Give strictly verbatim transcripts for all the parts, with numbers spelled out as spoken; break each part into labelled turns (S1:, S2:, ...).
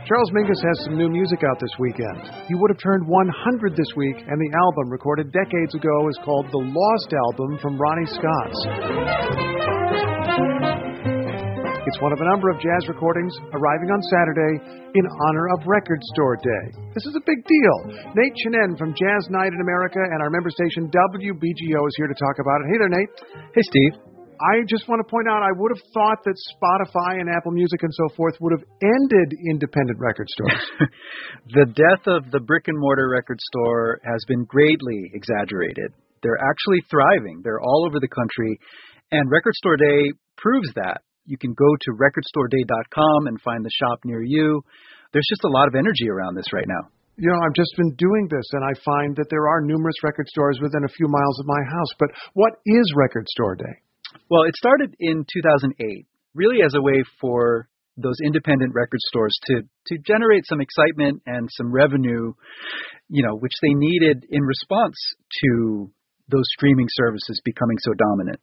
S1: Charles Mingus has some new music out this weekend. He would have turned one hundred this week, and the album, recorded decades ago, is called The Lost Album from Ronnie Scott's. It's one of a number of jazz recordings arriving on Saturday in honor of Record Store Day. This is a big deal. Nate Chinen from Jazz Night in America and our member station W B G O is here to talk about it. Hey there, Nate.
S2: Hey, Steve.
S1: I just want to point out, I would have thought that Spotify and Apple Music and so forth would have ended independent record stores.
S2: The death of the brick-and-mortar record store has been greatly exaggerated. They're actually thriving. They're all over the country, and Record Store Day proves that. You can go to record store day dot com and find the shop near you. There's just a lot of energy around this right now.
S1: You know, I've just been doing this, and I find that there are numerous record stores within a few miles of my house. But what is Record Store Day?
S2: Well, it started in two thousand eight, really as a way for those independent record stores to, to generate some excitement and some revenue, you know, which they needed in response to those streaming services becoming so dominant.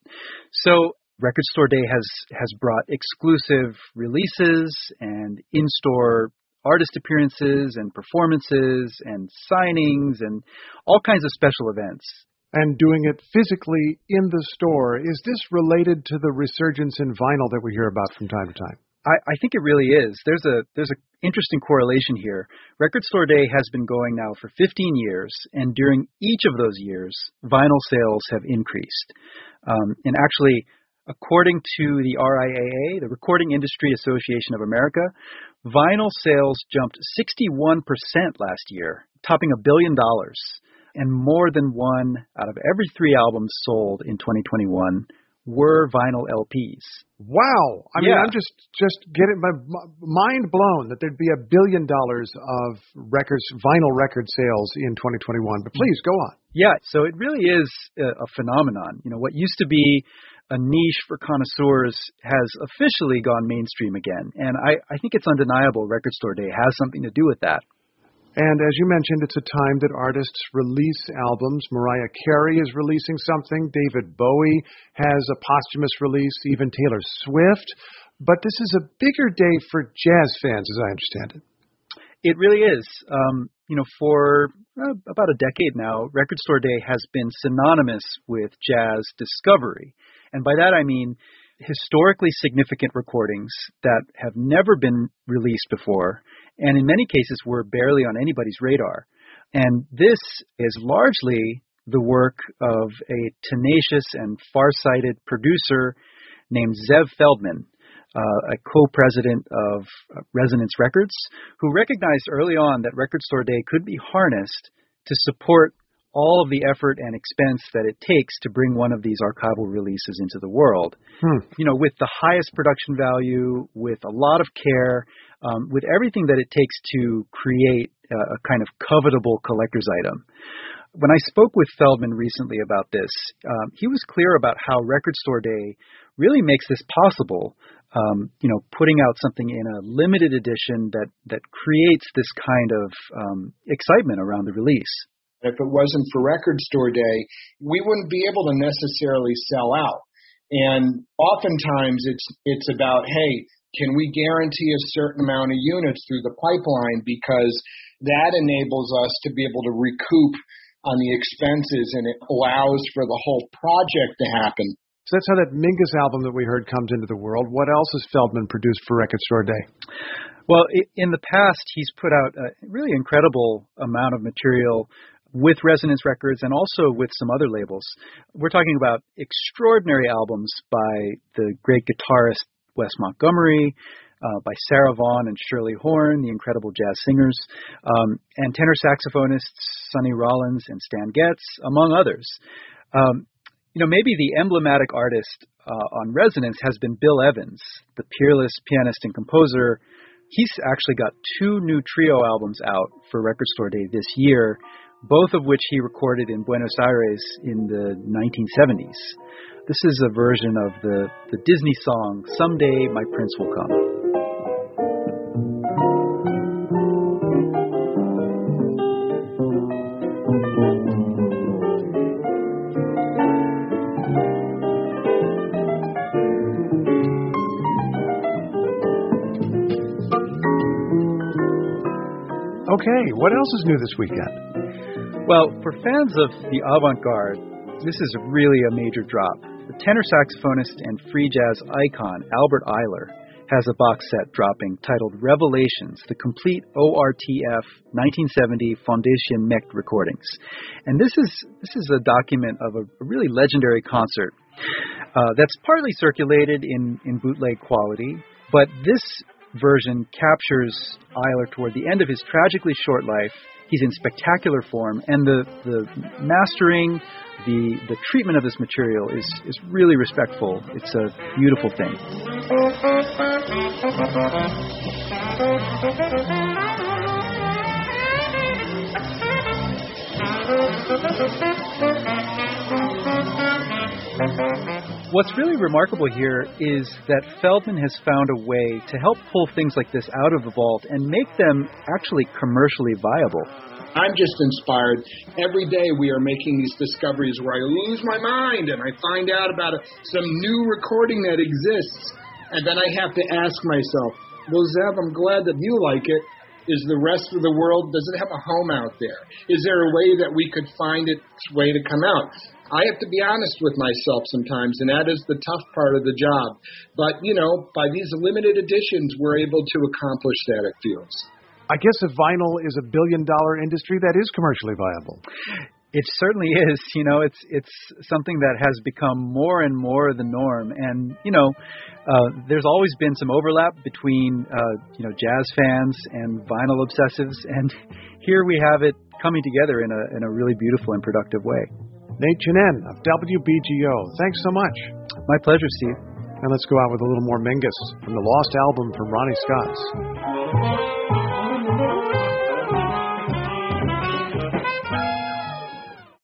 S2: So Record Store Day has, has brought exclusive releases and in-store artist appearances and performances and signings and all kinds of special events.
S1: And doing it physically in the store. Is this related to the resurgence in vinyl that we hear about from time to time?
S2: I, I think it really is. There's a there's an interesting correlation here. Record Store Day has been going now for fifteen years, and during each of those years, vinyl sales have increased. Um, and actually, according to the R I A A, the Recording Industry Association of America, vinyl sales jumped sixty-one percent last year, topping a billion dollars. And more than one out of every three albums sold in twenty twenty-one were vinyl L Ps.
S1: Wow. I mean,
S2: yeah.
S1: I'm just, just getting my mind blown that there'd be a billion dollars of records, vinyl record sales in twenty twenty-one. But please, go on.
S2: Yeah, so it really is a, a phenomenon. You know, what used to be a niche for connoisseurs has officially gone mainstream again. And I, I think it's undeniable Record Store Day has something to do with that.
S1: And as you mentioned, it's a time that artists release albums. Mariah Carey is releasing something. David Bowie has a posthumous release, even Taylor Swift. But this is a bigger day for jazz fans, as I understand it.
S2: It really is. Um, you know, for uh, about a decade now, Record Store Day has been synonymous with jazz discovery. And by that I mean historically significant recordings that have never been released before, and in many cases were barely on anybody's radar. And this is largely the work of a tenacious and far-sighted producer named Zev Feldman, uh, a co-president of Resonance Records, who recognized early on that Record Store Day could be harnessed to support all of the effort and expense that it takes to bring one of these archival releases into the world. Hmm. You know, with the highest production value, with a lot of care, um, with everything that it takes to create a, a kind of covetable collector's item. When I spoke with Feldman recently about this, um, he was clear about how Record Store Day really makes this possible, um, you know, putting out something in a limited edition that, that creates this kind of um, excitement around the release.
S3: If it wasn't for Record Store Day, we wouldn't be able to necessarily sell out. And oftentimes it's it's about, hey, can we guarantee a certain amount of units through the pipeline, because that enables us to be able to recoup on the expenses, and it allows for the whole project to happen.
S1: So that's how that Mingus album that we heard comes into the world. What else has Feldman produced for Record Store Day?
S2: Well, in the past, he's put out a really incredible amount of material with Resonance Records and also with some other labels. We're talking about extraordinary albums by the great guitarist Wes Montgomery, uh, by Sarah Vaughan and Shirley Horn, the incredible jazz singers, um, and tenor saxophonists Sonny Rollins and Stan Getz, among others. Um, you know, maybe the emblematic artist uh, on Resonance has been Bill Evans, the peerless pianist and composer. He's actually got two new trio albums out for Record Store Day this year, both of which he recorded in Buenos Aires in the nineteen seventies. This is a version of the, the Disney song, Someday My Prince Will Come.
S1: Okay, what else is new this weekend?
S2: Well, for fans of the avant-garde, this is really a major drop. The tenor saxophonist and free jazz icon Albert Ayler has a box set dropping titled Revelations, the complete O R T F nineteen seventy Fondation Mech recordings. And this is this is a document of a, a really legendary concert uh, that's partly circulated in, in bootleg quality, but this version captures Ayler toward the end of his tragically short life. He's in spectacular form, and the, the mastering, the the treatment of this material is, is really respectful. It's a beautiful thing. What's really remarkable here is that Feldman has found a way to help pull things like this out of the vault and make them actually commercially viable.
S3: I'm just inspired. Every day we are making these discoveries where I lose my mind and I find out about a, some new recording that exists. And then I have to ask myself, well, Zev, I'm glad that you like it. Is the rest of the world, does it have a home out there? Is there a way that we could find its way to come out? I have to be honest with myself sometimes, and that is the tough part of the job. But, you know, by these limited editions, we're able to accomplish that, it feels.
S1: I guess if vinyl is a billion-dollar industry, that is commercially viable.
S2: It certainly is. You know, it's it's something that has become more and more the norm. And, you know, uh, there's always been some overlap between, uh, you know, jazz fans and vinyl obsessives. And here we have it coming together in a in a really beautiful and productive way.
S1: Nate Chinen of W B G O. Thanks so much.
S2: My pleasure, Steve.
S1: And let's go out with a little more Mingus from the lost album from Ronnie Scott's.